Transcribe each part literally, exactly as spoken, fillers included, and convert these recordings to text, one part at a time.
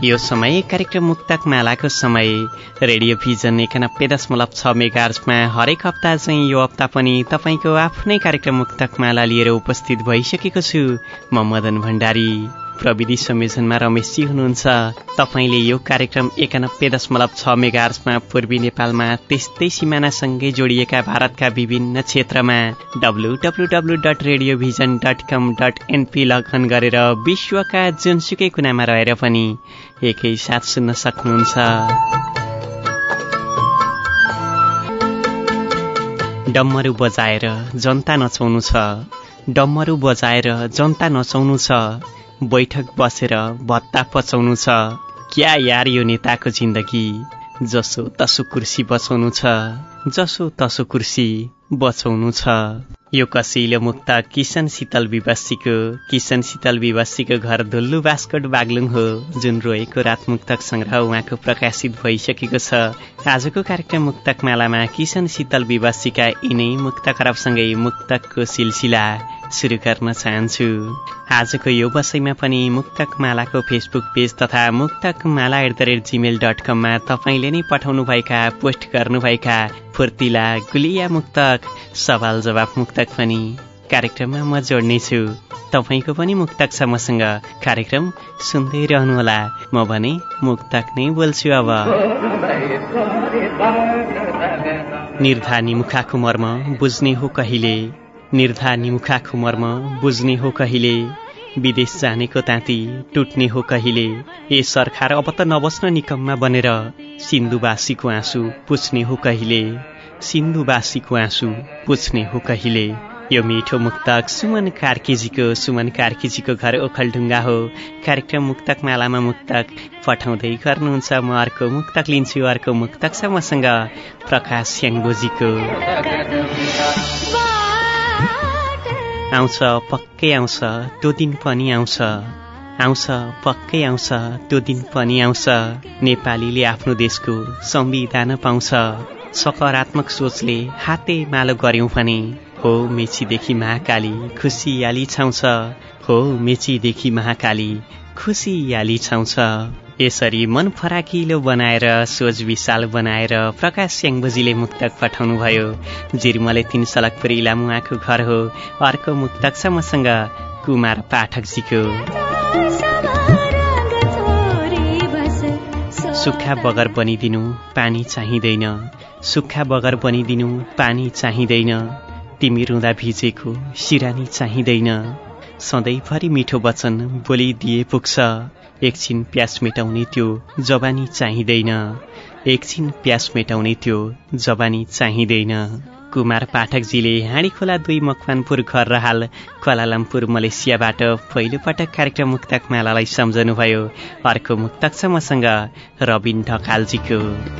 यो समय कार्यक्रम मुक्तक मालाको समय। रेडियो भिजन एकानब्बे दशमलव छ मेगाहर्जमा हरेक हप्ता चाहिँ यो हप्ता पनि तपाईँको आफ्नै कार्यक्रम मुक्तक माला लिएर उपस्थित भइसकेको छु। म मदन भण्डारी। प्रविधि संयोजनमा रमेशजी हुनुहुन्छ। तपाईँले यो कार्यक्रम एकानब्बे दशमलव छ मेगाहर्जमा पूर्वी नेपालमा त्यस्तै सिमानासँगै जोडिएका भारतका विभिन्न क्षेत्रमा W W W dot radio vision dot com dot NP login गरेर विश्वका जुनसुकै कुनामा रहेर पनि एकैसाथ सुन्न सक्नुहुन्छ। डम्मरू बजाएर जनता नचाउनु छ, डम्मरू बजाएर जनता नचाउनु छ, बैठक बसेर भत्ता पचाउनु छ। क्या यार यो नेताको जिन्दगी, जसो तसो कुर्सी बचाउनु छ, जसो तसो कुर्सी बचाउनु छ। यो कसैले मुक्त किशन शीतल विवासीको किशन शीतल विवासीको घर धुल्लु बास्कोट बागलुङ हो, जुन रोएको रात मुक्तक संग्रह उहाँको प्रकाशित भइसकेको छ। आजको कार्यक्रम मुक्तक मालामा किशन शीतल विवासीका यिनै मुक्त खराबसँगै मुक्तकको सिलसिला सुरु गर्न चाहन्छु। आजको यो बसाइमा पनि मुक्तक मालाको फेसबुक पेज तथा Muktak Mala at the rate Gmail dot कममा तपाईँले नै पठाउनुभएका पोस्ट गर्नुभएका फुर्तिला गुलिया मुक्तक सवाल जवाफ मुक्तक पनि कार्यक्रममा म जोड्नेछु। तपाईँको पनि मुक्तक छ मसँग, कार्यक्रम सुन्दै रहनुहोला। म भने मुक्तक नै बोल्छु अब। निर्धानी मुखाको मर्म बुझ्ने हो कहिले, निर्धानी मुखाको मर्म बुझ्ने हो कहिले, विदेश जानेको ताती टुट्ने हो कहिले। ए सरकार अब त नबस्न निकममा बनेर, सिन्धुवासीको आँसु पुछ्ने हो कहिले, सिन्धुवासीको आँसु पुछ्ने हो कहिले। यो मिठो मुक्तक सुमन कार्कीजीको सुमन कार्कीजीको घर ओखलढुङ्गा हो। कार्यक्रम मुक्तक मालामा मुक्तक पठाउँदै गर्नुहुन्छ। म अर्को मुक्तक लिन्छु। अर्को मुक्तक छ मसँग प्रकाश स्याङ्बोजीको। आउँछ पक्कै आउँछ त्यो दिन पनि आउँछ, आउँछ पक्कै आउँछ त्यो दिन पनि आउँछ। नेपालीले आफ्नो देशको संविधान पाउँछ, सकारात्मक सोचले हाते मालो गर्यौं भने हो मेचीदेखि महाकाली खुसियाली छाउँछ, हो मेचीदेखि महाकाली खुसियाली छाउँछ। यसरी मन फराकिलो बनाएर सोच विशाल बनाएर प्रकाश स्याङ्बोजीले मुक्तक पठाउनु भयो। जिरमले तीन सलकपुर इलामुआको घर हो। अर्को मुक्तक छ मसँग कुमार पाठकजीको। सुक्खा बगर बनिदिनु पानी चाहिँदैन, सुक्खा बगर बनिदिनु पानी चाहिँदैन, तिमी रुँदा भिजेको सिरानी चाहिँदैन। सधैँभरि मिठो वचन बोलिदिए पुग्छ, एकछिन प्यास मेटाउने त्यो जवानी चाहिँदैन, एकछिन प्यास मेटाउने त्यो जवानी चाहिँदैन। कुमार पाठकजीले हाँडीखोला दुई मकवानपुर घर र हाल क्वालालम्पुर मलेसियाबाट पहिलो पटक कार्यक्रम मुक्तक मालालाई सम्झनुभयो। अर्को मुक्तक छ मसँग रबिन ढकालजीको।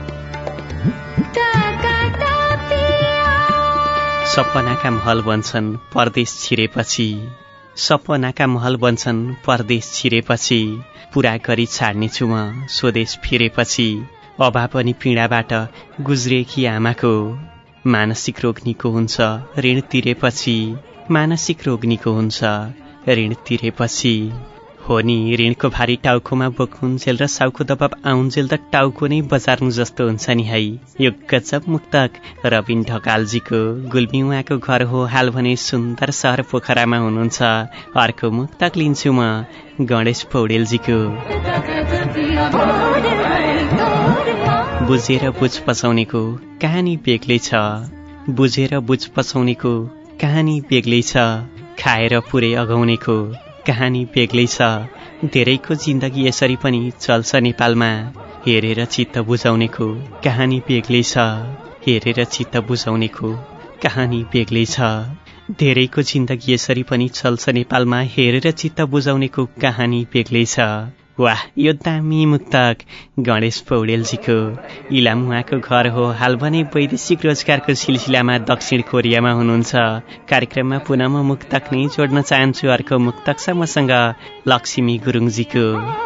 सपनाका महल बन्छन् परदेश छिरेपछि, सपनाका महल बन्छन् परदेश छिरेपछि, पूरा गरी छाड्नेछु म स्वदेश फिरेपछि। अभाव अनि पीडाबाट गुज्रेकी आमाको मानसिक रोग निको हुन्छ ऋण तिरेपछि, मानसिक रोग निको हुन्छ ऋण तिरेपछि। हो नि ऋणको भारी टाउकोमा बोक्नुन्जेल र साउको दबाब आउन्जेल त टाउको नै बजार्नु जस्तो हुन्छ नि है। यो गजब मुक्तक रबिन ढकालजीको। गुल्मी उहाँको घर हो, हाल भने सुन्दर सहर पोखरामा हुनुहुन्छ। अर्को मुक्तक लिन्छु म गणेश पौडेलजीको। बुझेर बुझ पचाउनेको कहानी बेग्लै छ, बुझेर बुझ पचाउनेको कहानी बेग्लै छ, खाएर पुरै अगाउनेको कहानी बेग्लै छ। धेरैको जिन्दगी यसरी पनि चल्छ नेपालमा, हेरेर चित्त बुझाउनेको कहानी बेग्लै छ, हेरेर चित्त बुझाउनेको कहानी बेग्लै छ। धेरैको जिन्दगी यसरी पनि चल्छ नेपालमा, हेरेर चित्त बुझाउनेको कहानी बेग्लै छ। वाह, यो दामी मुक्तक गणेश पौडेलजीको। इलाम उहाँको घर हो, हाल भने वैदेशिक रोजगारको सिलसिलामा दक्षिण कोरियामा हुनुहुन्छ। कार्यक्रममा पुनः म मुक्तक नै जोड्न चाहन्छु। अर्को मुक्तक छ मसँग लक्ष्मी गुरुङजीको।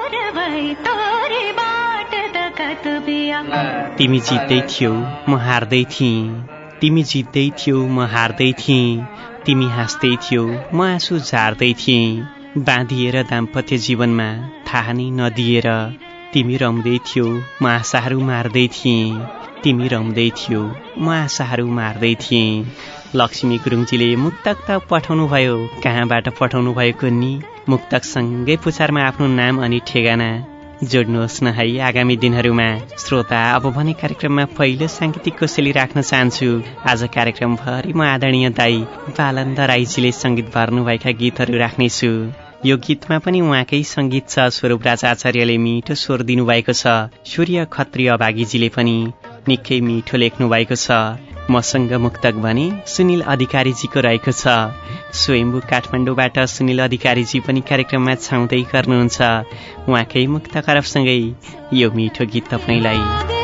तिमी जित्दै थियौ म हार्दै थिएँ, तिमी जित्दै थियौ म हार्दै थिएँ, तिमी हाँस्दै थियौ म आँसु झार्दै थिएँ। बाँधिएर दाम्पत्य जीवनमा थाहा नै नदिएर तिमी रम्दै थियौ म आशाहरू मार्दै थिएँ तिमी रम्दै थियौ म आशाहरू मार्दै थिएँ। लक्ष्मी गुरुङजीले मुक्तक त पठाउनु भयो, कहाँबाट पठाउनु भएको नि? मुक्तकसँगै पुछारमा आफ्नो नाम अनि ठेगाना जोड्नुहोस् न है आगामी दिनहरूमा। श्रोता, अब भने कार्यक्रममा पहिलो साङ्गीतिक कोसेली राख्न चाहन्छु। आज कार्यक्रमभरि म आदरणीय दाई बालन्द राईजीले सङ्गीत भर्नुभएका गीतहरू राख्नेछु। यो गीतमा पनि उहाँकै सङ्गीत छ। स्वरूप राज आचार्यले मिठो स्वर दिनुभएको छ। सूर्य खत्री अभागीजीले पनि निकै मिठो लेख्नु भएको छ। मसँग मुक्तक भने सुनिल अधिकारीजीको रहेको छ। स्वयम्भू काठमाडौँबाट सुनिल अधिकारीजी पनि कार्यक्रममा छाउँदै गर्नुहुन्छ। उहाँकै मुक्त करफसँगै यो मिठो गीत तपाईँलाई।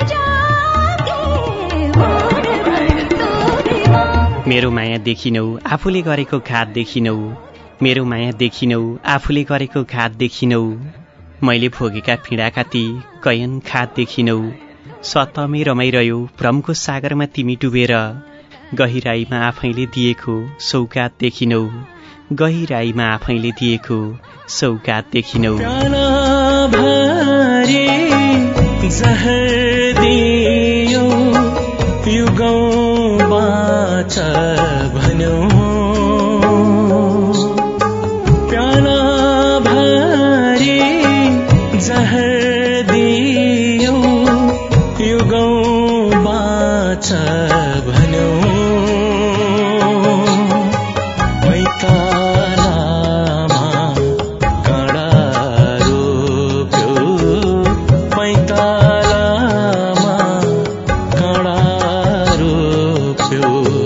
मेरो माया देखिनौ आफूले गरेको घात देखिनौ, मेरो माया देखिनौ आफूले गरेको घात देखिनौ, मैले भोगेका पीडाका ती कयन खात देखिनौ। सतमै रमाइरह्यो भ्रमको सागरमा तिमी डुबेर, गहिराईमा आफैले दिएको सौगात देखिनौ, गहिराईमा आफैले दिएको सौगात देखिनौ। जहर दियो यो गाउँबाट भन्यो, प्याला भरी जहर दियो यो गाउँबाट भन्यो, पैतालामा काँडा रोप्यो, पैतालामा काँडा रोप्यो,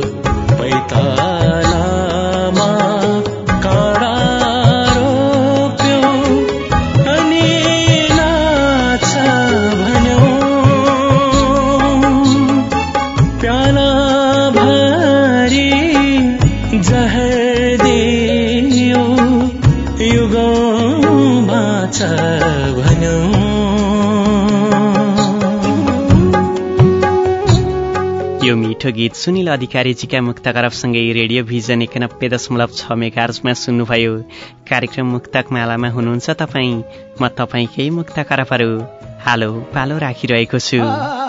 पैतालामा काँडा रोप्यो, अनि नाच भन्यो, प्याला भरी जहर दियो यो गाउँबाट भन्यो। यो मिठो गीत सुनिल अधिकारीजीका मुक्त करफसँगै रेडियो भिजन एकानब्बे दशमलव छ मेगाहर्जमा सुन्नुभयो। कार्यक्रम मुक्तक मालामा हुनुहुन्छ तपाईँ। म तपाईँकै मुक्त करफहरू हालो पालो राखिरहेको छु।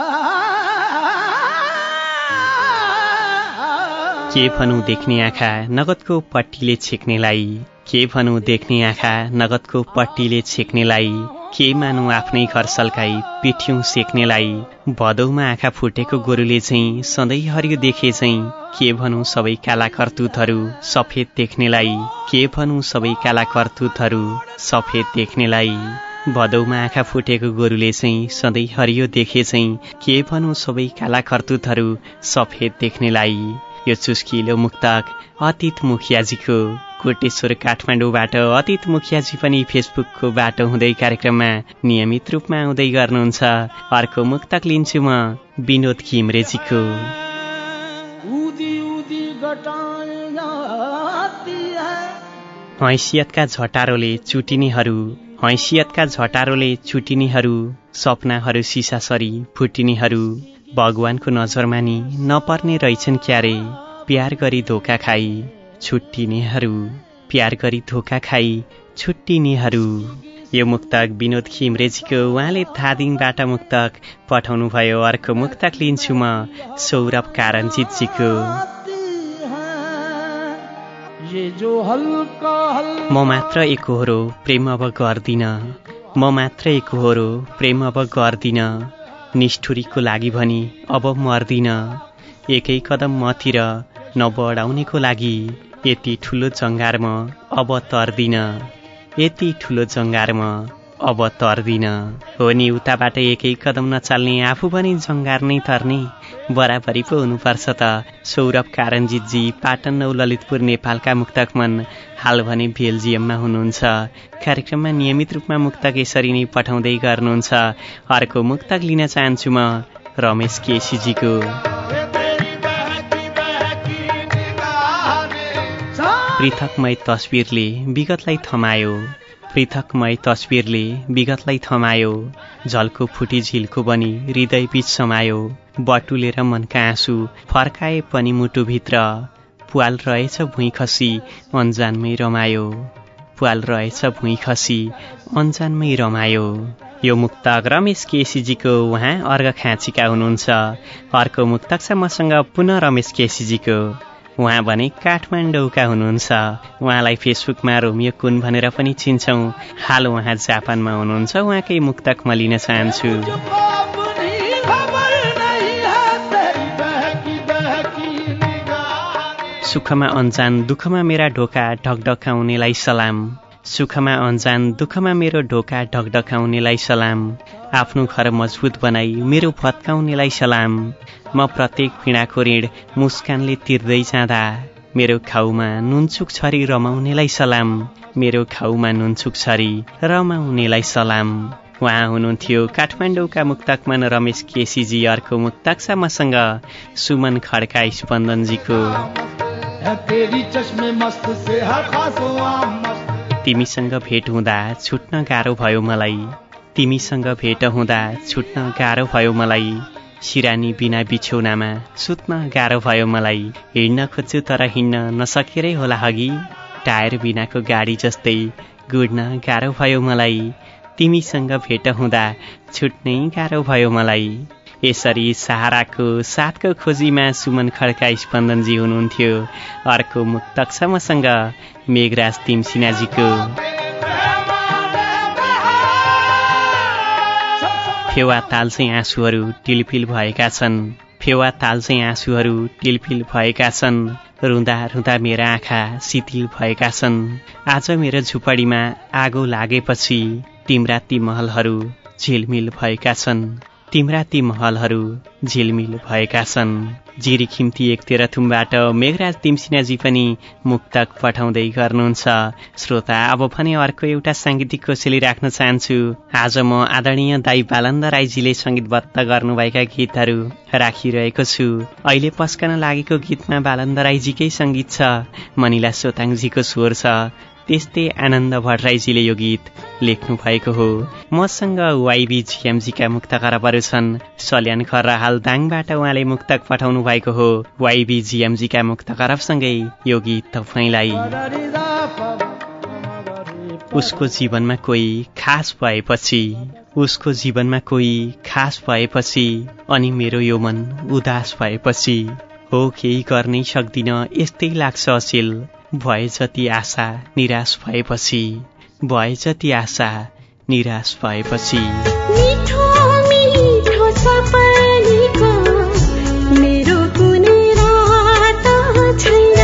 के भनौँ देख्ने आँखा नगदको पट्टीले छेक्नेलाई, के भनौँ देख्ने आँखा नगदको पट्टीले छेक्नेलाई, के मानौँ आफ्नै घर सल्काई पिठ्यौँ सेक्नेलाई, भदौमा आँखा फुटेको गोरुले चाहिँ सधैँ हरियो देखे चाहिँ, के भनौँ सबै काला करतुतहरू सफेद देख्नेलाई, के भनौँ सबै काला करतुतहरू सफेद देख्नेलाई, भदौमा आँखा फुटेको गोरुले चाहिँ सधैँ हरियो देखे चाहिँ, के भनौँ सबै काला करतुतहरू सफेद देख्नेलाई। यो चुस्किलो मुक्तक अतीत मुखियाजीको, कोटेश्वर काठमाडौँबाट अतीत मुखियाजी पनि फेसबुकको बाटो हुँदै कार्यक्रममा नियमित रूपमा आउँदै गर्नुहुन्छ। अर्को मुक्तक लिन्छु म विनोद घिमरेजीको। हैसियतका झटारोले चुटिनेहरू, हैसियतका झटारोले चुटिनेहरू, सपनाहरू सिसासरी फुटिनेहरू, भगवानको नजरमा नि नपर्ने रहेछन् क्यारे, प्यार गरी धोका खाई छुट्टिनेहरू, प्यार गरी धोका खाई छुट्टिनेहरू। यो मुक्तक विनोद खिमरेजीको, उहाँले धादिङबाट मुक्तक पठाउनु भयो। अर्को मुक्तक लिन्छु म सौरभ कारञ्जितजीको। म मात्र एकहोरो प्रेम अब गर्दिन, म मात्र एकहोरो प्रेम अब गर्दिन, निष्ठुरीको लागि भनी अब मर्दिन, एकै कदम मतिर नबढाउनेको लागि यति ठुलो जङ्गार म अब तर्दिन, यति ठुलो जङ्गार म अब तर्दिन। हो नि, उताबाट एकै कदम नचाल्ने आफू पनि जङ्गार नै तर्ने बराबरी पो हुनुपर्छ त। सौरभ कारञ्जितजी पाटन नौ ललितपुर नेपालका मुक्तकमन हाल भने बेल्जियममा हुनुहुन्छ। कार्यक्रममा नियमित रूपमा मुक्तक यसरी नै पठाउँदै गर्नुहुन्छ। अर्को मुक्तक लिन चाहन्छु म रमेश केसीजीको। पृथकमय तस्बिरले विगतलाई थमायो, पृथकमय तस्बिरले विगतलाई थमायो, झल्को फुटी झिल्को बनी हृदय बीच समायो, बटुलेर मनका आँसु फर्काए पनि मुटुभित्र, पुवाल रहेछ भुइँ खसी अन्जानमै रमायो, पुवाल रहेछ भुइँ खसी अन्जानमै रमायो। यो मुक्तक रमेश केसीजीको, उहाँ अर्घ खाँचीका हुनुहुन्छ। अर्को मुक्तक छ मसँग पुनः रमेश केसीजीको, उहाँ भने काठमाडौँका हुनुहुन्छ। उहाँलाई फेसबुकमा रोमियो कुन भनेर पनि चिन्छौँ। हाल उहाँ जापानमा हुनुहुन्छ। उहाँकै मुक्तक म लिन चाहन्छु। सुखमा अनजान दुःखमा मेरा ढोका ढकढकाउनेलाई सलाम। सुखमा अनजान दुःखमा मेरो ढोका ढकढकाउनेलाई सलाम। आफ्नो घर मजबुत बनाई मेरो भत्काउनेलाई सलाम। म प्रत्येक पीडाको ऋण मुस्कानले तिर्दै जाँदा मेरो खाउमा नुनचुक छरी रमाउनेलाई सलाम। मेरो खाउमा नुनचुक छरी रमाउनेलाई सलाम। उहाँ हुनुहुन्थ्यो काठमाडौँका मुक्तकमान रमेश केसीजी। अर्को मुक्तक छ मसँग सुमन खड्का स्पन्दनजीको। तिमीसँग भेट हुँदा छुट्न गाह्रो भयो मलाई। तिमीसँग भेट हुँदा छुट्न गाह्रो भयो मलाई। सिरानी बिना बिछौनामा सुत्न गाह्रो भयो मलाई। हिँड्न खोज्छु तर हिँड्न नसकेरै होला हगी। टायर बिनाको गाडी जस्तै गुड्न गाह्रो भयो मलाई। तिमीसँग भेट हुँदा छुट्नै गाह्रो भयो मलाई। यसरी सहाराको साथको खोजीमा सुमन खड्का स्पन्दनजी हुनुहुन्थ्यो। अर्को मुक्तक छ मसँग मेघराज तिमसिनाजीको। फेवा ताल चाहिँ आँसुहरू टिलपिल भएका छन्। फेवा ताल चाहिँ आँसुहरू टिलपिल भएका छन्। रुँदा रुँदा मेरा आँखा शिथिल भएका छन्। आज मेरो झुपडीमा आगो लागेपछि तिम्रा ती महलहरू झिलमिल भएका छन्। तिम्रा ती महलहरू झिलमिल भएका छन्। जिरी खिम्ती एक तेह्रथुमबाट मेघराज तिमसिनाजी पनि मुक्तक पठाउँदै गर्नुहुन्छ। श्रोता अब भने अर्को एउटा साङ्गीतिक कोसेली राख्न चाहन्छु। आज म आदरणीय दाई बालन्द राईजीले सङ्गीतबद्ध गर्नुभएका गीतहरू राखिरहेको छु। अहिले पस्कन लागेको गीतमा बालन्द राईजीकै सङ्गीत छ, मनिला सोताङजीको स्वर छ। त्यस्तै आनन्द भट्टराईजीले यो गीत लेख्नु भएको हो। मसँग वाइबी जिएमजीका मुक्तकरहरू छन्। सल्यान खर्रा हाल दाङबाट उहाँले मुक्तक पठाउनु भएको हो। वाइबी जिएमजीका मुक्तकरसँगै यो गीत तपाईँलाई। उसको जीवनमा कोही खास भएपछि, उसको जीवनमा कोही खास भएपछि, अनि मेरो यो मन उदास भएपछि, हो केही गर्नै सक्दिन यस्तै लाग्छ अचेल। भए जति आशा निराश भएपछि, भए जति आशा निराश भएपछि। मिठो मिठो सपनीको मेरो कुनै रात छैन।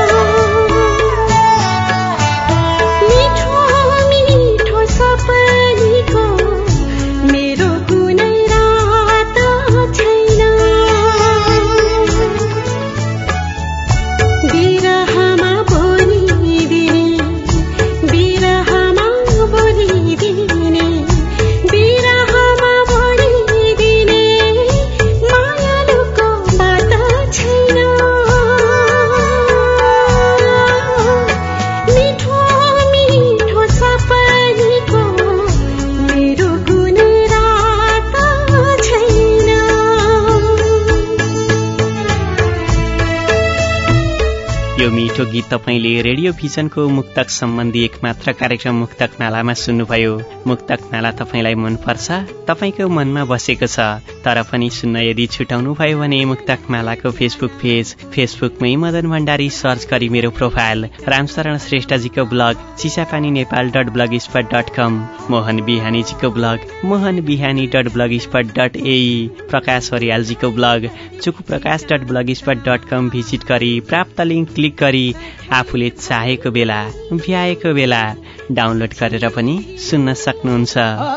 मिठो मिठो सपनीको मेरो कुनै रात छैन। बिरहमा मिठो गीत तपाईले रेडियो भिजनको मुक्तक सम्बन्धी एक मात्र कार्यक्रम मुक्तक मालामा सुन्नुभयो। मुक्तक माला तपाईलाई मनपर्छ, तपाईको मनमा बसेको छ, तर पनि सुन्न यदि छुटाउनु भयो भने मुक्तक मालाको फेसबुक पेज फेसबुकमै मदन भण्डारी सर्च गरी मेरो प्रोफाइल रामशरण श्रेष्ठजीको blog Chisapani Nepal dot blogspot dot com, Mohan बिहानीजीको blog Mohan Bihani dot blogspot dot A, Prakash हरियालजीको ब्लग चुकु Prakash dot blogspot dot com visit गरी प्राप्त लिङ्क क्लिक गरी आफूले चाहेको बेला भ्याएको बेला डाउनलोड गरेर पनि सुन्न सक्नुहुन्छ।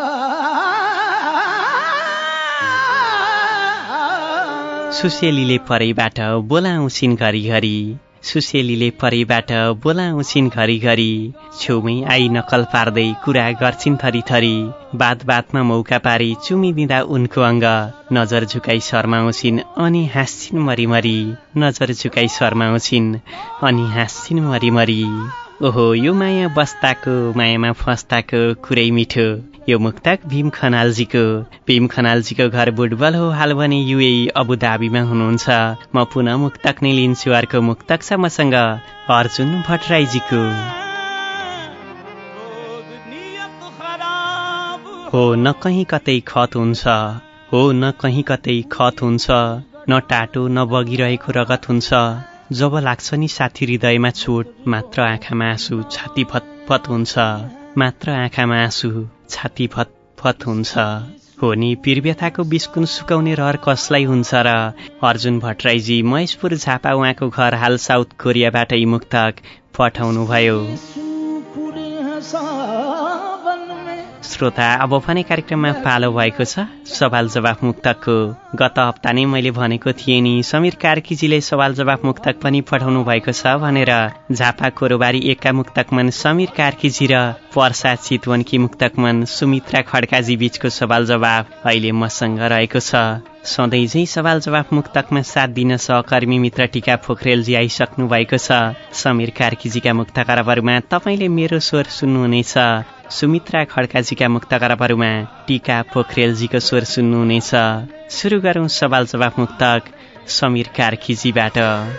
सुसेलीले परैबाट बोलाउँछिन् घरिघरि, सुसेलीले परैबाट बोलाउँछिन् घरिघरि, छेउमै आई नकल पार्दै कुरा गर्छिन् थरीथरी, बात बातमा मौका पारी चुमिदिँदा उनको अङ्ग, नजर झुकाई शर्माउँछिन् अनि हाँस्छिन् मरिमरी, नजर झुकाई शर्माउँछिन् अनि हाँस्छिन् मरिमरी। ओहो यो माया बस्ताको मायामा फस्ताको कुरै मिठो। यो मुक्तक भीम खनालजीको। भीम खनालजीको घर बुटबल हो, हाल भने युएई अबुधाबीमा हुनुहुन्छ। म पुनः मुक्तक नै लिन्छु। अर्को मुक्तक छ मसँग अर्जुन भट्टराईजीको। हो न कहीँ कतै खत हुन्छ, हो न कहीँ कतै खत हुन्छ, न टाटो न बगिरहेको रगत हुन्छ। जब लाग्छ नि साथी हृदयमा चोट, मात्र आँखामा आँसु छाती फतफत हुन्छ, मात्र आँखामा आँसु छाती फतफत हुन्छ। हो नि पीरव्यथाको बिस्कुन सुकाउने रहर कसलाई हुन्छ र। अर्जुन भट्टराईजी महेशपुर झापा उहाँको घर हाल साउथ कोरियाबाट यी मुक्तक पठाउनु भयो। श्रोता अब भने कार्यक्रममा पालो भएको छ सवाल जवाफ मुक्तकको। गत हप्ता नै मैले भनेको थिएँ नि समीर कार्कीजीले सवाल जवाफ मुक्तक पनि पठाउनु भएको छ भनेर। झापा कोरोबारी एकका मुक्तकमन समीर कार्कीजी र पर्सा चितवनकी मुक्तकमन सुमित्रा खड्काजी बीचको सवाल जवाफ अहिले मसँग रहेको छ। सधैँ झै सवाल जवाफ मुक्तकमा साथ दिन सहकर्मी मित्र टिका पोखरेलजी आइसक्नु भएको छ। समीर कार्कीजीका मुक्तकरबहरूमा तपाईँले मेरो स्वर सुन्नुहुनेछ, सुमित्रा खड्काजीका मुक्तकरबहरूमा टिका पोखरेलजीको स्वर सुन्नुहुनेछ। सुरु गरौं सवाल जवाफ मुक्तक समीर कार्कीजीबाट।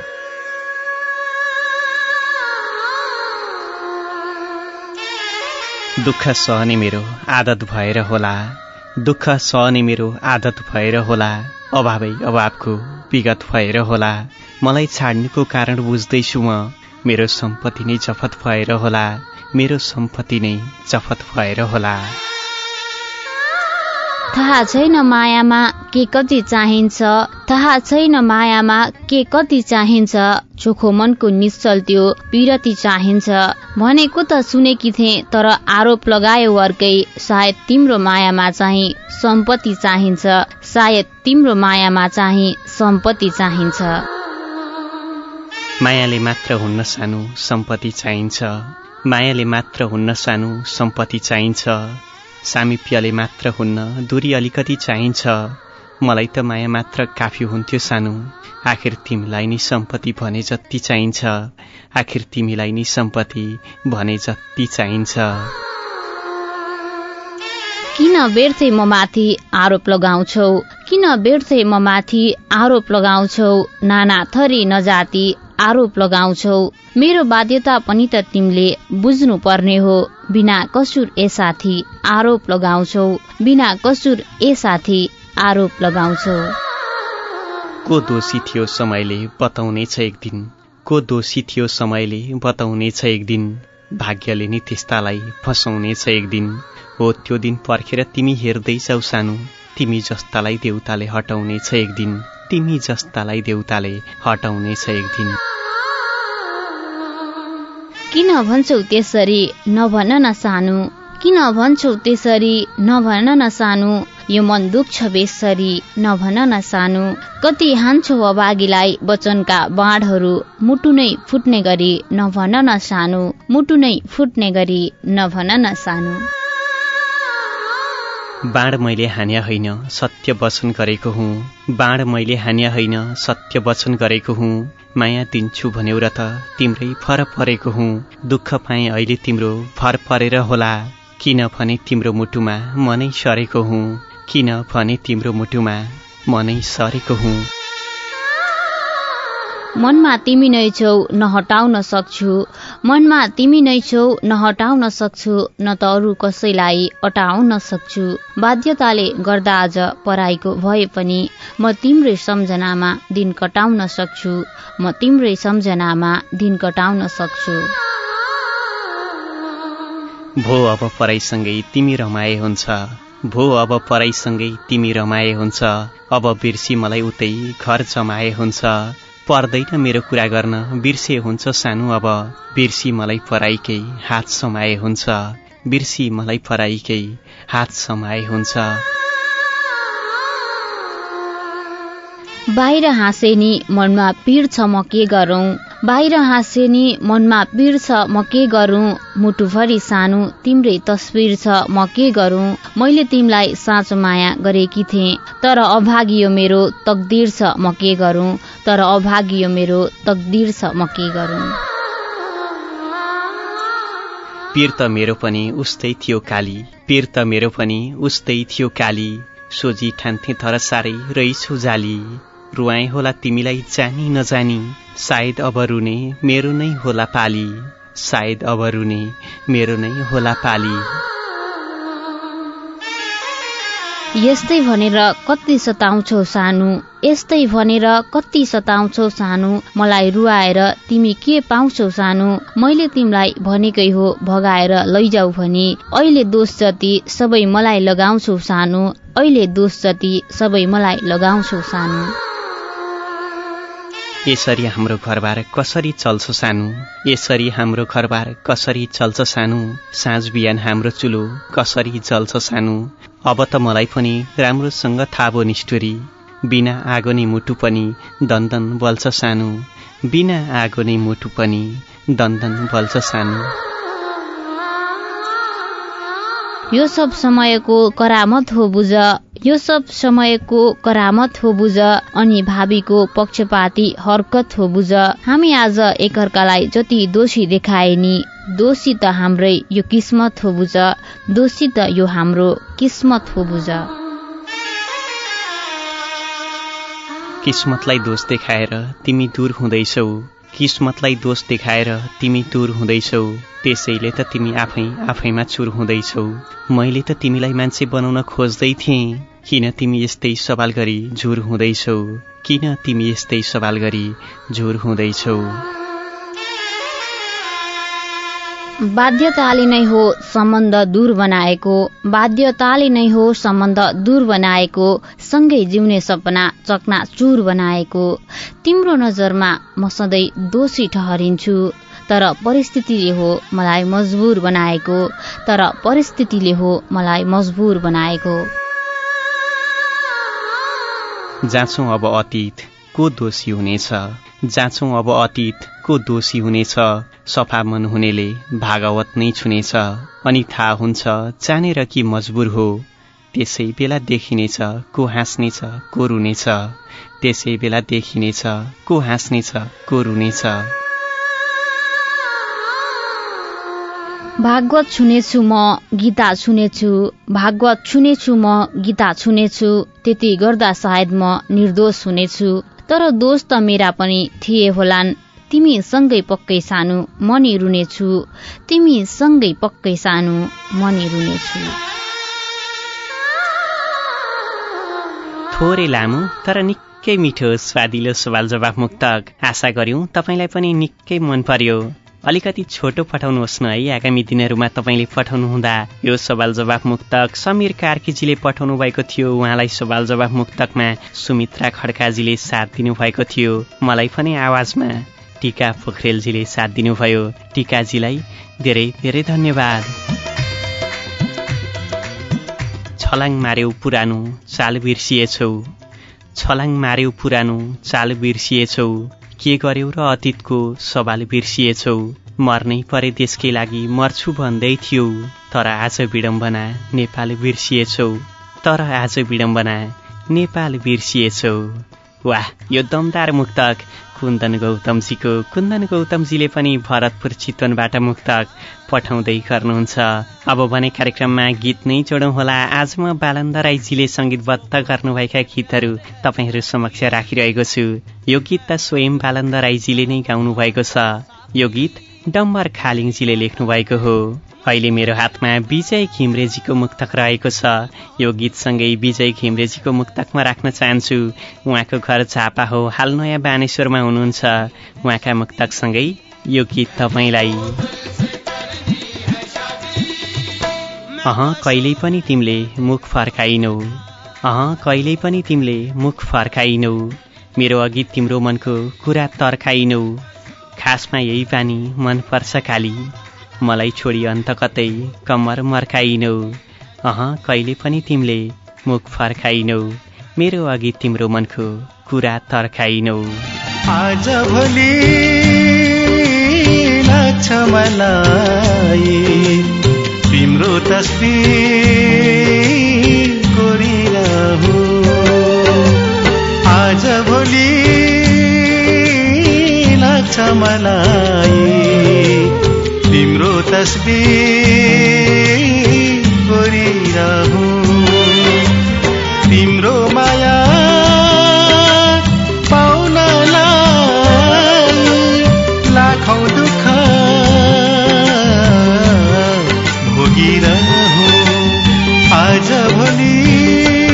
दुःख सहने मेरो आदत भएर होला, दुःख सहने मेरो आदत भएर होला, अभावै अभावको विगत भएर होला। मलाई छाड्नुको कारण बुझ्दैछु म, मेरो सम्पत्ति नै जफत भएर होला, मेरो सम्पत्ति नै जफत भएर होला। थाहा छैन मायामा के कति चाहिन्छ, थाहा छैन मायामा के कति चाहिन्छ, चोखो मनको निश्चल त्यो पिरती चाहिन्छ। भनेको त सुनेकी थिएँ तर आरोप लगायो अर्कै, सायद तिम्रो मायामा चाहिँ सम्पत्ति चाहिन्छ, सायद तिम्रो मायामा चाहिँ सम्पत्ति चाहिन्छ। मायाले मात्र हुन्न सानो सम्पत्ति चाहिन्छ, मायाले मात्र हुन्न सानो सम्पत्ति चाहिन्छ, सामिप्यले मात्र हुन्न दूरी अलिकति चाहिन्छ। मलाई त माया मात्र काफी हुन्थ्यो सानो, आखिर तिमीलाई नि सम्पत्ति भने जति चाहिन्छ, आखिर तिमीलाई नि सम्पत्ति भने जति चाहिन्छ। किन बेर्थे म माथि आरोप लगाउँछौ, किन बेर्थे म माथि आरोप लगाउँछौ, नाना थरी नजाति आरोप लगाउँछौ। मेरो बाध्यता पनि त तिमीले बुझ्नु पर्ने हो, बिना कसुर ए साथी आरोप लगाउँछौ, बिना कसुर ए साथी आरोप लगाउँछौ। को दोषी थियो समयले बताउने छ एक दिन, को दोषी थियो समयले बताउने छ एक दिन, भाग्यले नि त्यस्तालाई फसाउने छ एक दिन। हो त्यो दिन पर्खेर तिमी हेर्दैछौ सानो, तिमी जस्तालाई देउताले हटाउने छ एक दिन, तिमी जस्तालाई देउताले हटाउने छ एक दिन। किन भन्छौ त्यसरी नभन न सानो, किन भन्छौ त्यसरी नभन न सानो, यो मन दुख्छ बेसरी नभन न सानो। कति हान्छौ अभागीलाई वचनका बाणहरू, मुटु नै फुट्ने गरी नभन न सानो, मुटु नै फुट्ने गरी नभन न सानो। बाण मैले हान्या होइन सत्य वचन गरेको हुँ, बाण मैले हान्या होइन सत्य वचन गरेको हुँ। माया दिन्छु भन्यौ र त तिम्रै फर परेको हुँ, दुःख पाएँ अहिले तिम्रो फर परेर होला। किन भने तिम्रो मुटुमा मनै सरेको हुँ, किन भने तिम्रो मुटुमा मनै सरेको हुँ। मनमा तिमी नै छौ न हटाउन सक्छु, मनमा तिमी नै छौ न हटाउन सक्छु, न त अरू कसैलाई अटाउन सक्छु। बाध्यताले गर्दा आज पराईको भए पनि म तिम्रै सम्झनामा दिन कटाउन सक्छु, म तिम्रै सम्झनामा दिन कटाउन सक्छु। भो अब पराईसँगै तिमी रमाए हुन्छ, भो अब पराईसँगै तिमी रमाए हुन्छ, अब बिर्सी मलाई उतै घर जमाए हुन्छ। पर्दैन मेरो कुरा गर्न बिर्से हुन्छ सानो, अब बिर्सी मलाई पराईकै हात समाए हुन्छ, बिर्सी मलाई पराईकै हात समाए हुन्छ। बाहिर हाँसे नि मनमा पीड छ म के गरौं, बाहिर हाँसे नि मनमा पीड छ म के गरौं, मुटुभरि सानो तिम्रै तस्बिर छ म के गरौं। मैले तिमीलाई साँचो माया गरेकी थिएँ तर अभागियो मेरो तकदीर छ म के गरौं, तर अभागियो मेरो तकदीर छ म के गरौं। पीर त मेरो पनि उस्तै थियो काली, पीर त मेरो पनि उस्तै थियो काली, सोझी ठान्थे तर साह्रै रहिछु जाली। रुवाएँ होला तिमीलाई जानी नजानी, सायद अब रुने मेरो नै होला पाली, सायद अब रुने मेरो नै होला पाली। यस्तै भनेर कति सताउँछौ सानो, यस्तै भनेर कति सताउँछौ सानो, मलाई रुवाएर तिमी के पाउँछौ सानो, मैले तिमीलाई भनेकै हो भगाएर लैजाऊ भनी, अहिले दोष जति सबै मलाई लगाउँछौ सानो, अहिले दोष जति सबै मलाई लगाउँछौ सानो। यसरी हाम्रो घरबार कसरी चल्छ सानो, यसरी हाम्रो घरबार कसरी चल्छ सानो, साँझ बिहान हाम्रो चुलो कसरी जल्छ सानो, अब त मलाई पनि राम्रोसँग थाहा भयो निष्ठुरी, बिना आगो नै मुटु पनि दन्दन बल्छ सानो, बिना आगो नै मुटु पनि दन्दन बल्छ सानो। यो सब समयको करामत हो बुझ, यो सब समयको करामत हो बुझ, अनि भावीको पक्षपाती हरकत हो बुझ। हामी आज एकअर्कालाई जति दोषी देखाए नि, दोषी त हाम्रै यो किस्मत हो बुझ, दोषी त यो हाम्रो किस्मत हो बुझ। किस्मतलाई दोष देखाएर तिमी दूर हुँदैछौ, किस्मतलाई दोष देखाएर तिमी दूर हुँदैछौ, त्यसैले त तिमी आफै आफैमा चुर हुँदैछौ। मैले त तिमीलाई मान्छे बनाउन खोज्दै थिएँ, किन तिमी यस्तै सवाल गरी झुर हुँदैछौ, किन तिमी यस्तै सवाल गरी झुर हुँदैछौ। बाध्यताले नै हो सम्बन्ध दूर बनाएको, बाध्यताले नै हो सम्बन्ध दूर बनाएको, सँगै जिउने सपना चकनाचुर बनाएको। तिम्रो नजरमा म सधैँ दोषी ठहरिन्छु, तर परिस्थितिले हो मलाई मजबुर बनाएको, तर परिस्थितिले हो मलाई मजबुर बनाएको। जाँचौं अब अतीत को दोषी हुनेछ, जाँचौं अब अतीत को दोषी हुनेछ, सफा मन हुनेले भागवत नै छुनेछ, अनि थाहा हुन्छ जानेर कि मजबुर हो, त्यसै बेला देखिनेछ को हाँस्नेछ को रुनेछ, त्यसै बेला देखिनेछ को हाँस्नेछ को रुनेछ। भागवत छुनेछु म गीता छुनेछु, भागवत छुनेछु म गीता छुनेछु, त्यति गर्दा सायद म निर्दोष हुनेछु, तर दोष त मेरा पनि थिए होलान्, तिमी सँगै पक्कै सानो म नि रुनेछु, तिमी सँगै पक्कै सानो म नि रुनेछु। थोरै लामो तर निकै मिठो स्वादिलो सवाल जवाफ मुक्तक, आशा गर्यौं तपाईलाई पनि निकै मन पर्यो। अलिकति छोटो पठाउनुहोस् न है, आगामी दिनहरूमा तपाईँले पठाउनु हुँदा यो सवाल जवाफ मुक्तक समीर कार्कीजीले पठाउनु भएको थियो, उहाँलाई सवाल जवाफ मुक्तकमा सुमित्रा खड्काजीले साथ दिनुभएको थियो, मलाई पनि आवाजमा टीका पोखरेलजीले साथ दिनुभयो, टीकाजीलाई धेरै धेरै धन्यवाद। छलाङ मार्यौ पुरानो चाल बिर्सिएछौ, छलाङ मार्यौ पुरानो चाल बिर्सिएछौ, के गर्यौ र अतीतको सवाल बिर्सिएछौ, मर्नै परे देशकै लागि मर्छु भन्दै थियौ, तर आज विडम्बना नेपाल बिर्सिएछौ, तर आज विडम्बना नेपाल बिर्सिएछौ। वाह, यो दमदार मुक्तक कुन्दन गौतमजीको, कुन्दन गौतमजीले पनि भरतपुर चितवनबाट मुक्तक पठाउँदै गर्नुहुन्छ। अब भने कार्यक्रममा गीत नै जोडौँ होला। आज म बालन्द राईजीले सङ्गीतबद्ध गर्नुभएका गीतहरू तपाईँहरू समक्ष राखिरहेको छु। यो गीत त स्वयं बालन्द राईजीले नै गाउनु भएको छ। यो गीत डम्बर खालिङजीले लेख्नु भएको हो। अहिले मेरो हातमा विजय घिम्रेजीको मुक्तक रहेको छ। यो गीतसँगै विजय घिम्रेजीको मुक्तक म राख्न चाहन्छु। उहाँको घर झापा हो, हाल नयाँ बानेश्वरमा हुनुहुन्छ। उहाँका मुक्तकसँगै यो गीत तपाईँलाई। अह कहिल्यै पनि तिमीले मुख फर्काइनौ, अह कहिल्यै पनि तिमीले मुख फर्काइनौ, मेरो अघि तिम्रो मनको कुरा तर्काइनौ, खासमा यही बानी मन पर्छ काली, मलाई छोडी अन्त कतै कम्मर मर्काइनौ, अह कहिले पनि तिमीले मुख फर्काइनौ, मेरो अघि तिम्रो मनको कुरा तर्काइनौ। आज भोलि लाग्छ मलाई तिम्रो तस्बिर कोरिरहु, आज भोलि लाग्छ मलाई तिम्रो तस्बिर कोरिरहु, तिम्रो माया पाउनलाई लाखौं दुःख भोगिरहु, आज भोलि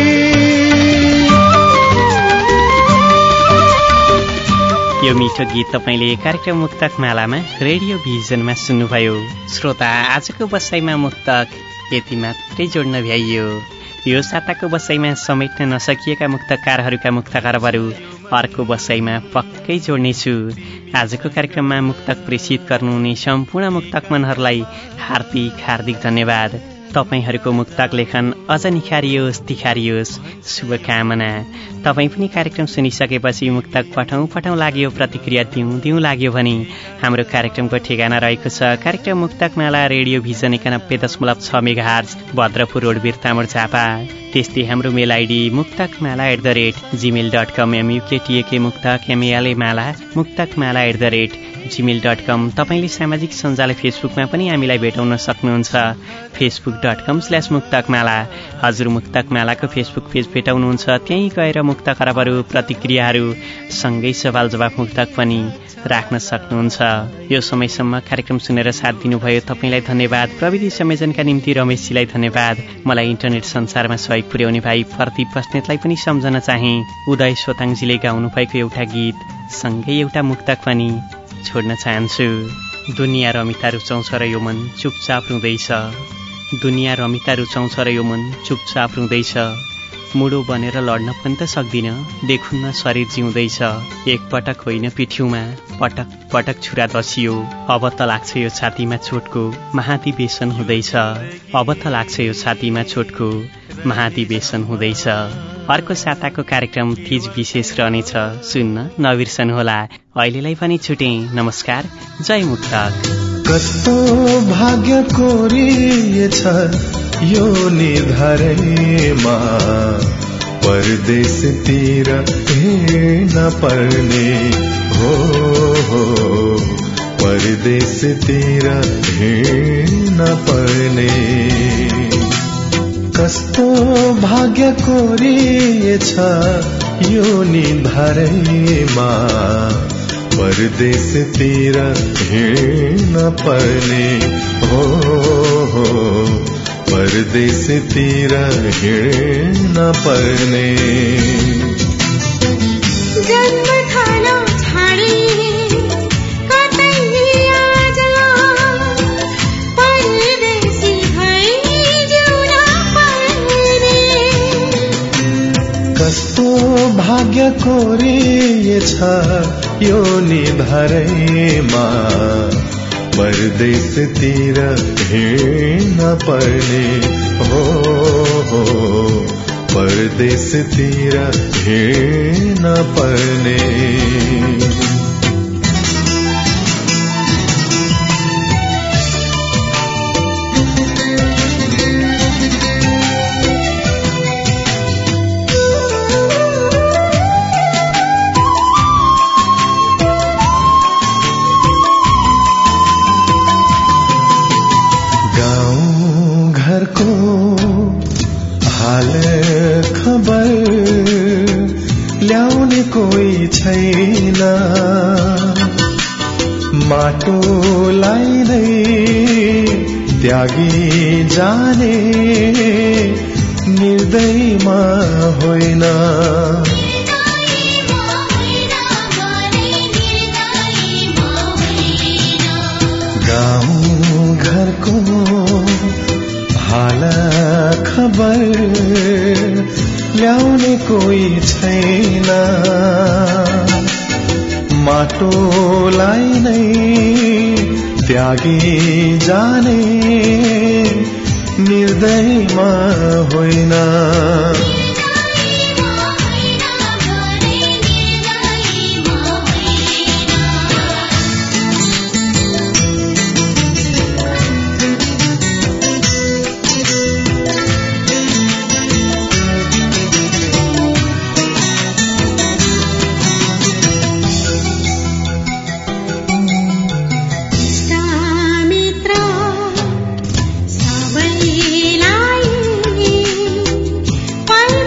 मिठो गीत तपाईँले कार्यक्रम मुक्तक मालामा रेडियो भिजनमा सुन्नुभयो। श्रोता, आजको बसाइमा मुक्तक यति मात्रै जोड्न भ्याइयो। यो साताको बसाइमा समेट्न नसकिएका मुक्तकारहरूका मुक्तकारहरू अर्को बसाइमा पक्कै जोड्नेछु। आजको कार्यक्रममा मुक्तक प्रेषित गर्नुहुने सम्पूर्ण मुक्तक मनहरूलाई हार्दिक हार्दिक धन्यवाद। तपाईहरूको मुक्तक लेखन अझ निखारियोस् तिखारियोस् शुभकामना। तपाईँ पनि कार्यक्रम सुनिसकेपछि मुक्तक पठाउँ पठाउँ लाग्यो, प्रतिक्रिया दिउँ दिउँ लाग्यो भने हाम्रो कार्यक्रमको ठेगाना रहेको छ कार्यक्रम मुक्तक माला, रेडियो भिजन एकानब्बे दशमलव छ मेगाहर्ज, भद्रपुर रोड, बिर्तामोड, झापा। त्यस्तै हाम्रो mail ID Muktak Mala at the rate Gmail dot com, M U K T A K Muktak M L A Mala Muktak Mala at the rate Gmail dot com. तपाईँले सामाजिक सञ्जाल फेसबुकमा पनि हामीलाई भेटाउन सक्नुहुन्छ, फेसबुक डट कम स्ल्यास मुक्तक माला। हजुर मुक्तक मालाको फेसबुक पेज भेटाउनुहुन्छ, त्यहीँ गएर मुक्त खराबहरू, प्रतिक्रियाहरू सँगै सवाल जवाफ मुक्तक पनि राख्न सक्नुहुन्छ। यो समयसम्म कार्यक्रम सुनेर साथ दिनुभयो तपाईँलाई धन्यवाद। प्रविधि संयोजनका निम्ति रमेशजीलाई धन्यवाद। मलाई इन्टरनेट संसारमा सहयोग पुर्याउने भाइ प्रदीप बस्नेतलाई पनि सम्झन चाहे। उदय सोताङजीले गाउनु भएको एउटा गीत सँगै एउटा मुक्तक पनि छोड्न चाहन्छु। दुनियाँ रमिता रुचाउँछ र यो मन चुपचाप रुँदैछ, दुनियाँ रमिता रुचाउँछ र यो मन चुपचाप रुँदैछ। मुडो बनेर लड्न पनि त सक्दिनँ, देखुन्न शरीर जिउँदैछ। एकपटक होइन पिठ्यूमा पटक पटक छुरा दसियो, अब त लाग्छ यो छातीमा चोटको महाधिवेशन हुँदैछ। अब त लाग्छ यो छातीमा चोटको महाधिवेशन हुँदैछ। अर्को साताको कार्यक्रम तीज विशेष रहनेछ, सुन्न नबिर्सनुहोला। अहिलेलाई पनि छुटेँ, नमस्कार, जय मुक्तक। कस्तो भाग्य कोरिएछ यो निर्धारैमा, परदेशतिर हिँड्न पर्ने हो, हो परदेशतिर हिँड्न पर्ने। कस्तो भाग्य कोरिएछ यो निर्धारैमा, परदेशतिर हिँड्न पर्ने हो, हो परदेशतिर हिँड्न पर्ने। जन्म थालो छाडी कतै आज परदेशी भई जिउन पर्ने। कस्तो भाग्य कोरिएछ यो निर्धारैमा, परदेशतिर हिँड्न पर्ने हो, हो परदेशतिर हिँड्न पर्ने। कोही छैन, माटोलाई नै त्यागी जाने निर्दयमा होइन। गाउँ घरको हाल खबर ल्याउने कोही छैन, माटोलाई नै त्यागी जाने निर्दयमा होइन। पल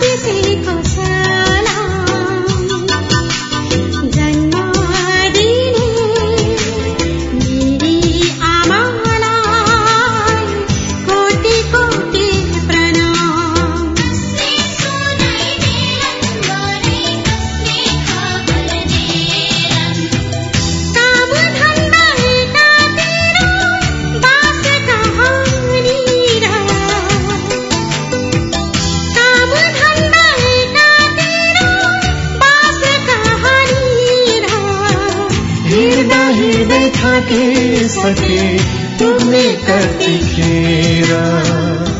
हिँड्दा हिँड्दै थाकिसके पुग्ने कतिखेर